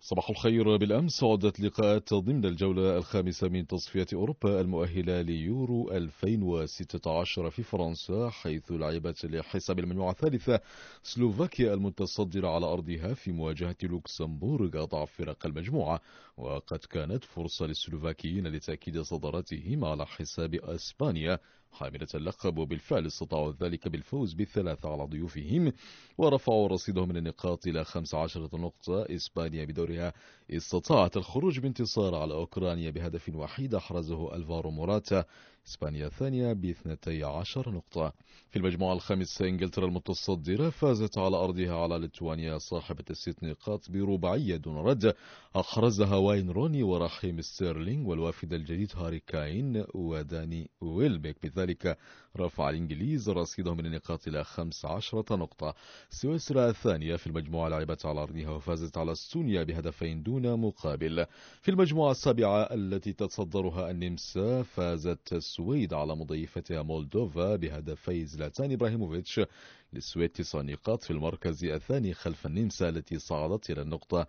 صباح الخير. بالأمس عدت لقاءات ضمن الجولة الخامسة من تصفيات أوروبا المؤهلة ليورو 2016 في فرنسا، حيث لعبت لحساب المجموعة الثالثة سلوفاكيا المتصدرة على أرضها في مواجهة لوكسمبورغ أضعف فرق المجموعة. وقد كانت فرصة للسلوفاكيين لتأكيد صدارتهم على حساب أسبانيا حاملة اللقب، وبالفعل استطاعوا ذلك بالفوز بالثلاثة على ضيوفهم ورفعوا رصيدهم من النقاط إلى 15 نقطة. إسبانيا بدورها استطاعت الخروج بانتصار على أوكرانيا بهدف وحيد أحرزه ألفارو موراتا. إسبانيا الثانية ب12 نقطة. في المجموعة الخامسة إنجلترا المتصدرة فازت على أرضها على ليتوانيا صاحبة ال6 نقاط برباعية دون رد أحرزها واين روني ورحيم ستيرلينغ، والوافد الجديد هاري كاين وداني ويلبيك. بذلك رفع الإنجليز رصيدهم من النقاط إلى 15 نقطة. سويسرا الثانية في المجموعة لعبت على أرضها وفازت على استونيا بهدفين دون مقابل. في المجموعة السابعة التي تتصدرها النمسا فازت السويد على مضيفتها مولدوفا بهدفي زلاتان إبراهيموفيتش، للسويد 9 نقاط في المركز الثاني خلف النمسا التي صعدت إلى النقطة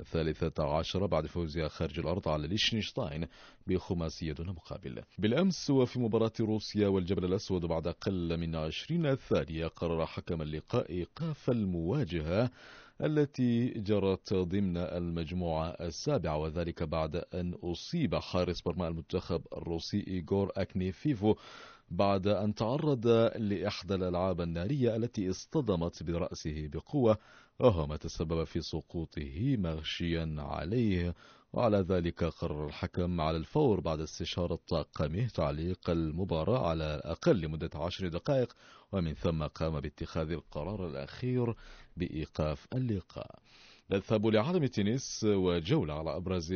13 بعد فوزها خارج الأرض على ليشنشتاين بخماسية دون مقابل. بالأمس وفي مباراة روسيا والجبل الأسود بعد أقل من 20 ثانية قرر حكم اللقاء إيقاف المواجهة التي جرت ضمن المجموعة السابعة، وذلك بعد أن أصيب حارس مرمى المنتخب الروسي إيغور أكنيفيفو بعد أن تعرض لإحدى الألعاب النارية التي اصطدمت برأسه بقوة، وهو ما تسبب في سقوطه مغشيا عليه. وعلى ذلك قرر الحكم على الفور بعد استشارة طاقمه تعليق المباراة على الأقل لمدة 10 دقائق، ومن ثم قام باتخاذ القرار الأخير بإيقاف اللقاء. نذهب لعالم التنس وجولة على أبرز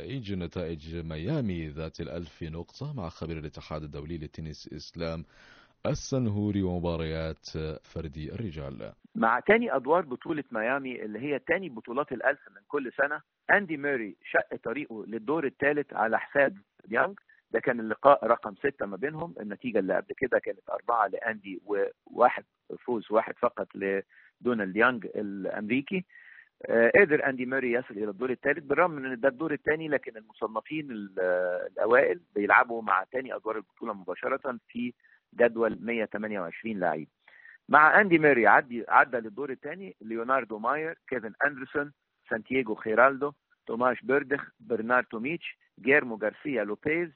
نتائج ميامي ذات 1000 نقطة مع خبير الاتحاد الدولي للتنس إسلام السنهوري ومباريات فردي الرجال. مع تاني أدوار بطولة ميامي اللي هي تاني بطولات ال1000 من كل سنة، أندي موري شق طريقه للدور الثالث على حساب ديانج. ده كان اللقاء رقم 6 ما بينهم. النتيجة اللي قبل كده كانت 4 لأندي وواحد فوز واحد فقط لدونالد يانج الأمريكي. قدر أندي موري يصل إلى الدور الثالث بالرغم من أن ده الدور الثاني، لكن المصنفين الأوائل بيلعبوا مع تاني أدوار البطولة مباشرة في جدول 128 لاعب. مع أندي موري عدى للدور الثاني ليوناردو ماير، كيفن أندرسون، سانتياغو خيرالدو، توماش بيردخ، برنارد توميتش، جيرمو غارسيا لوبيز،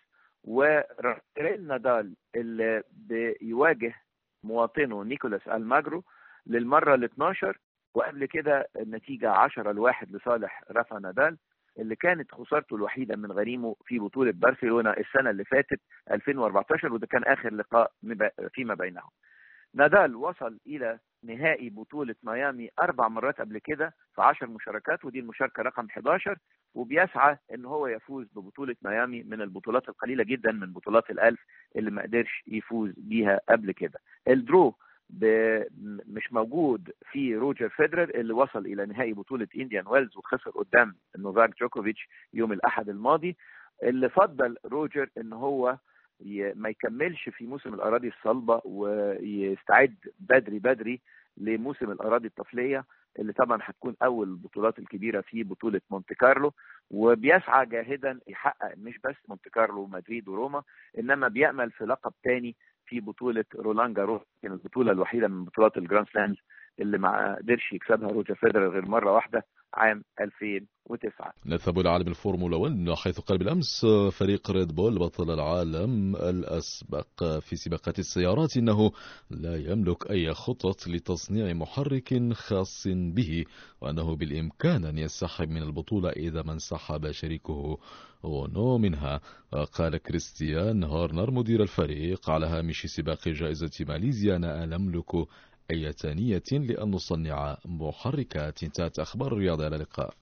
ورافائيل نادال اللي بيواجه مواطنه نيكولاس ألماجرو للمرة ال12. وقبل كده النتيجة 10-1 لصالح رافا نادال اللي كانت خسارته الوحيدة من غريمه في بطولة برشلونة السنة اللي فاتت 2014، وده كان آخر لقاء فيما بينهم. نادال وصل إلى نهائي بطولة ميامي 4 مرات قبل كده في 10 مشاركات، ودي المشاركة رقم 11، وبيسعى ان هو يفوز ببطولة ميامي من البطولات القليلة جدا من بطولات ال1000 اللي ما قدرش يفوز بيها قبل كده. الدرو مش موجود في روجر فيدرر اللي وصل الى نهائي بطولة انديان ويلز وخسر قدام نوفاك جوكوفيتش يوم الاحد الماضي. اللي فضل روجر ان هو ما يكملش في موسم الاراضي الصلبة ويستعد بدري لموسم الاراضي الطفلية اللي طبعا هتكون اول البطولات الكبيرة في بطولة مونت كارلو، وبيسعى جاهدا يحقق مش بس مونت كارلو ومدريد وروما، انما بيأمل في لقب تاني في بطولة رولان جاروس، كانت البطولة الوحيدة من بطولات الجراند سلامز اللي ما قدرش يكسبها روجر فيدرر غير مرة واحدة عام 2009. نذهب لعالم الفورمولا 1 حيث قال بالأمس فريق ريد بول بطل العالم الأسبق في سباقات السيارات إنه لا يملك أي خطط لتصنيع محرك خاص به، وأنه بالإمكان أن ينسحب من البطولة إذا ما انسحب شريكه غونو منها. قال كريستيان هورنر مدير الفريق على هامش سباق جائزة ماليزيا: أنا لا أملك أي نية لأن نصنع محركات. انتهت أخبار الرياضة. على اللقاء.